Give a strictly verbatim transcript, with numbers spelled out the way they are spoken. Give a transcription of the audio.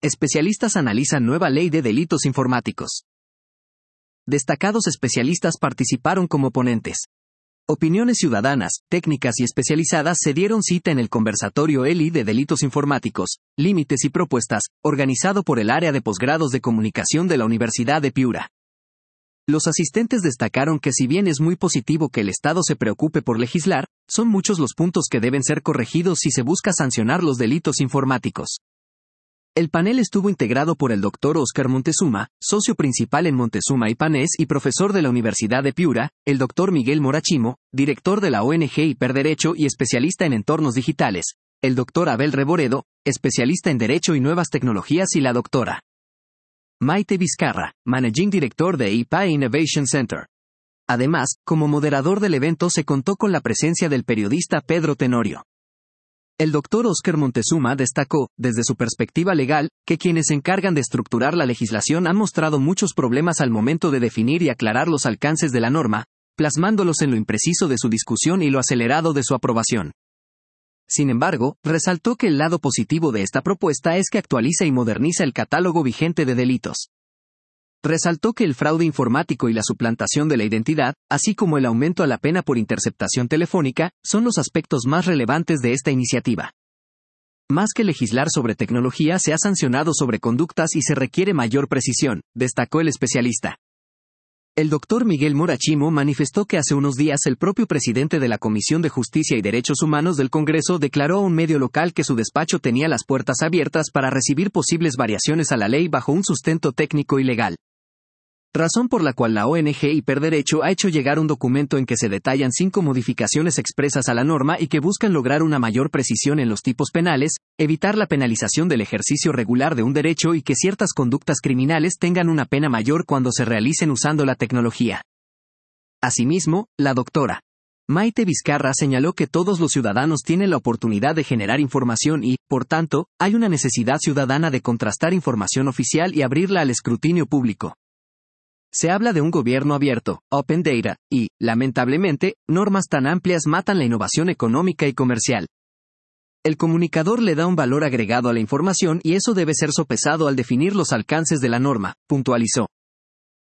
Especialistas analizan nueva ley de delitos informáticos. Destacados especialistas participaron como ponentes. Opiniones ciudadanas, técnicas y especializadas se dieron cita en el conversatorio E L I de Delitos Informáticos, Límites y Propuestas, organizado por el área de posgrados de comunicación de la Universidad de Piura. Los asistentes destacaron que si bien es muy positivo que el Estado se preocupe por legislar, son muchos los puntos que deben ser corregidos si se busca sancionar los delitos informáticos. El panel estuvo integrado por el doctor Óscar Montezuma, socio principal en Montezuma y Panés y profesor de la Universidad de Piura, el doctor Miguel Morachimo, director de la O N G Hiperderecho y especialista en entornos digitales, el doctor Abel Reboredo, especialista en Derecho y Nuevas Tecnologías y la doctora Maite Vizcarra, Managing Director de I P A Innovation Center. Además, como moderador del evento se contó con la presencia del periodista Pedro Tenorio. El doctor Óscar Montezuma destacó, desde su perspectiva legal, que quienes se encargan de estructurar la legislación han mostrado muchos problemas al momento de definir y aclarar los alcances de la norma, plasmándolos en lo impreciso de su discusión y lo acelerado de su aprobación. Sin embargo, resaltó que el lado positivo de esta propuesta es que actualiza y moderniza el catálogo vigente de delitos. Resaltó que el fraude informático y la suplantación de la identidad, así como el aumento a la pena por interceptación telefónica, son los aspectos más relevantes de esta iniciativa. Más que legislar sobre tecnología, se ha sancionado sobre conductas y se requiere mayor precisión, destacó el especialista. El doctor Miguel Morachimo manifestó que hace unos días el propio presidente de la Comisión de Justicia y Derechos Humanos del Congreso declaró a un medio local que su despacho tenía las puertas abiertas para recibir posibles variaciones a la ley bajo un sustento técnico y legal. Razón por la cual la O N G Hiperderecho ha hecho llegar un documento en que se detallan cinco modificaciones expresas a la norma y que buscan lograr una mayor precisión en los tipos penales, evitar la penalización del ejercicio regular de un derecho y que ciertas conductas criminales tengan una pena mayor cuando se realicen usando la tecnología. Asimismo, la doctora Maite Vizcarra señaló que todos los ciudadanos tienen la oportunidad de generar información y, por tanto, hay una necesidad ciudadana de contrastar información oficial y abrirla al escrutinio público. Se habla de un gobierno abierto, open data, y, lamentablemente, normas tan amplias matan la innovación económica y comercial. El comunicador le da un valor agregado a la información y eso debe ser sopesado al definir los alcances de la norma, puntualizó.